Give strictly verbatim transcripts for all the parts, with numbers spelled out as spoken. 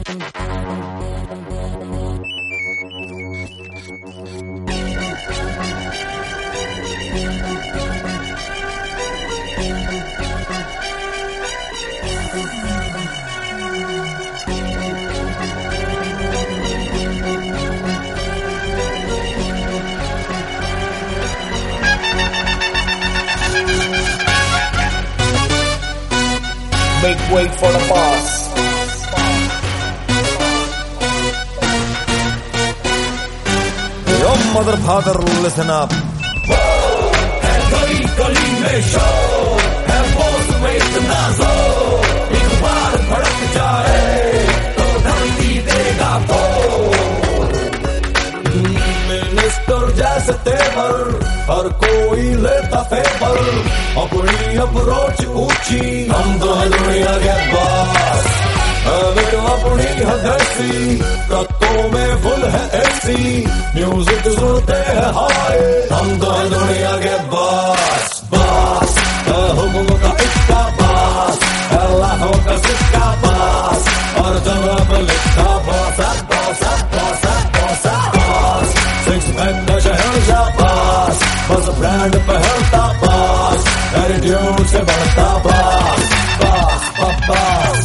Make way for the boss. Yo mother father, listen up. है गली गली में शो, है बॉस में इतना जोर, एक बार भड़क जाए तो धरती देगा तोड़। मिनिस्टर जैसे तेवर हर कोई लेता फेवर, अपनी अप्रोच ऊंची, हम तो दुनिया के बॉस। हमें तो अपनी हदसी, ट्रकों में फुल है एसी, म्यूजिक सुनते हैं हाय, हम तो दुनिया के बॉस। बॉस हुक्म का इक्का बॉस, लाखों का सिक्का बॉस, और जगह पर लिखा boss boss boss boss boss. Six pack का शहर जा बॉस, बस ब्रांड पहनता बॉस, एटीट्यूड से बढ़ता बॉस बॉस बॉस।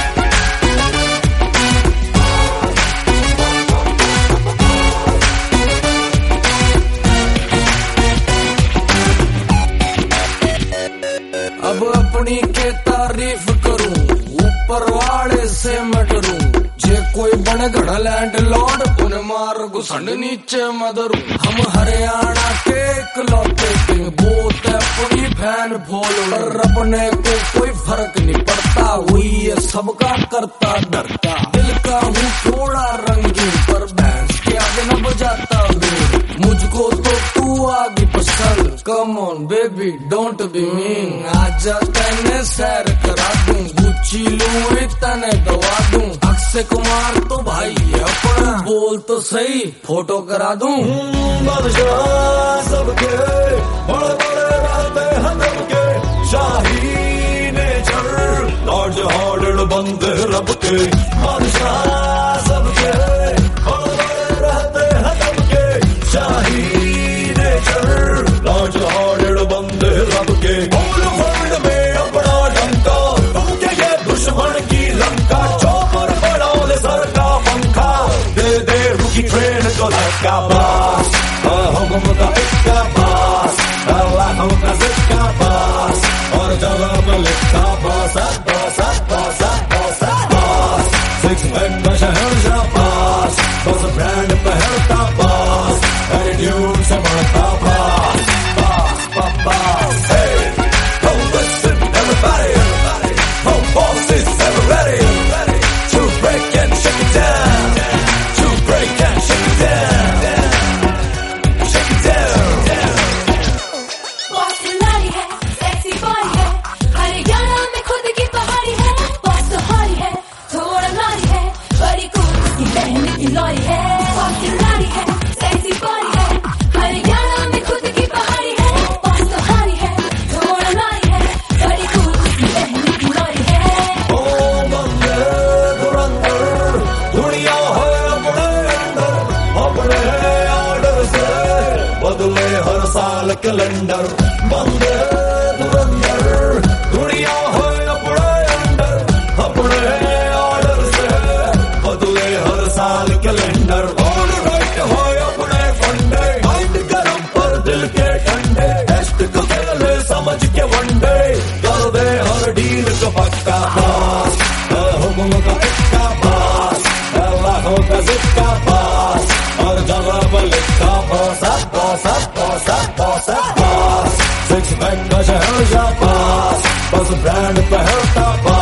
अब अपनी के तारीफ करूं, ऊपर वाले से मैं डरूं, जे कोई बने घड़ा लैंड लॉर्ड, उन्हें मार घुसंड नीचे मदरू। हम हरियाणा के इकलौते किंग, बोत अपनी फैन फॉलोअर, अपने को कोई फर्क नहीं पड़ता, हुई है सबका करता डरता। दिल का हूँ थोड़ा रंगीन, पर बैंस के आगे न बजाता हूँ, मुझको तो तू आगे पसंद। Come on baby don't be mean, आजा तने सैर करा दूं, गुच्ची लूं तने दवा दूं, अक्षय कुमार तो भाई है अपना, बोल तो सही फोटो करा दूं। बादशाह सबके बड़े बड़े रहते हैं सबके, शाही नेचर लॉर्ड हार्डेड बंदे रब के, बादशाह सबके बड़े बड़े रहते हैं सबके, शाही नेचर लॉर्ड हार्डेड बंदे रब के। होल वर्ल्ड में अपना डंका, तुम क्या ये दुश्मन की लंका, चौपर बढ़ाओ ले सर का पंखा, दे दे रुकी ट्रेन को धक्का बॉस। हुक्म का इक्का बॉस, लाखों का सिक्का बॉस, और जगह पर लिखा boss boss boss boss boss. Six pack का शहर जा बॉस, बस ब्रांड पहनता बॉस, एटीट्यूड से बढ़ता boss boss boss. Hey, oh listen everybody, oh boss is ever ready to break and shake it down, to break and shake it down, shake it down. Boss खिलाड़ी है, sexy boy है, हरियाणा में खुद की पहाड़ी है, बॉस तो हारी है, थोड़ा नारी है, बड़ी कूल की बहन की लॉरी है। बॉस खिलाड़ी है, सेक्सी बॉय है, हरियाणा में खुद की पहाड़ी है, बॉस तो हारी है, थोड़ा नारी है, बड़ी कूल की बहन की लॉरी है। ओ बंदे धुरंधर, दुनिया है अपने अंदर, अपने ऑर्डर से बदले हर साल कैलेंडर। बंदे धुरंधर, दुनिया है अपने अंदर, अपने ऑर्डर से बदले हर साल कैलेंडर। ऑल राइट है अपने फंडे, माइंड गरम पर दिल के ठंडे, टेस्ट को खेले समझ के वनडे, कर दे हर डील को पक्का बॉस। हुक्म का इक्का बॉस, लाखों का सिक्का बॉस, और जगह पर लिखा boss boss boss boss boss. Six pack का शहर जा बॉस, बस ब्रांड पहनता बॉस।